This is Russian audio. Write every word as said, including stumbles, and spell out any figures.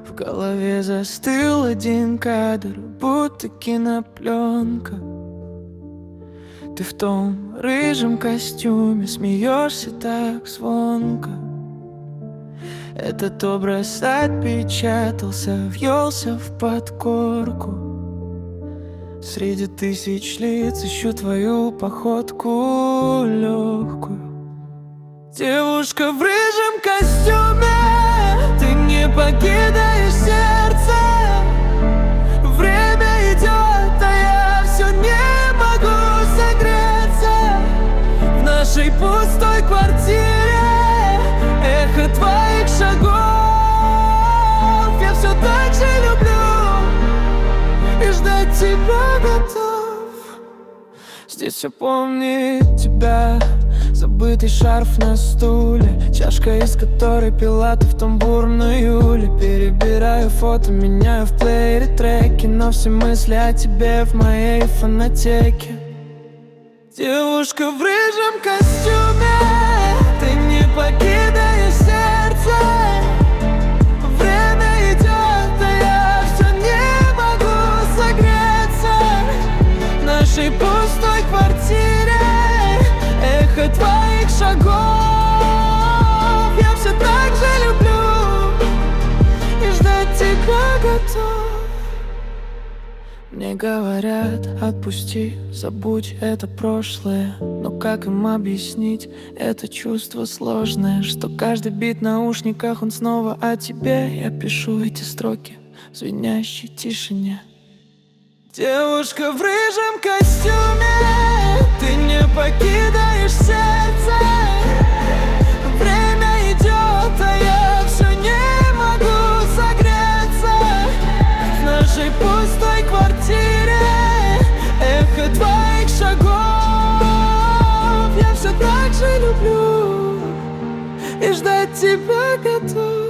В голове застыл один кадр, будто кинопленка. Ты в том рыжем костюме смеешься так звонко. Этот образ отпечатался, въелся в подкорку. Среди тысяч лиц ищу твою походку легкую. Девушка в рыжем костюме, ты не покидаешь сердце. Время идет, а я все не могу согреться. В нашей пустой квартире эхо твоих шагов. Я все так же люблю и ждать тебя готов. Здесь все помнит тебя. Забытый шарф на стуле, чашка, из которой пила ты в том бурном июле. Перебираю фото, меняю в плеере треки, но все мысли о тебе в моей фонотеке. Девушка в рыжем костюме, ты не покидаешь сердце. Время идет, а я все не могу согреться. В нашей пустой квартире эхо твоих шагов. Я все так же люблю и ждать тебя готов. Мне говорят, отпусти, забудь это прошлое. Но как им объяснить это чувство сложное, что каждый бит в наушниках, он снова о тебе. Я пишу эти строки в звенящей тишине. Девушка в рыжем костюме, ты не покидаешь сердце. Время идет, а я все не могу согреться. В нашей пустой квартире эхо твоих шагов. Я все так же люблю и ждать тебя готов.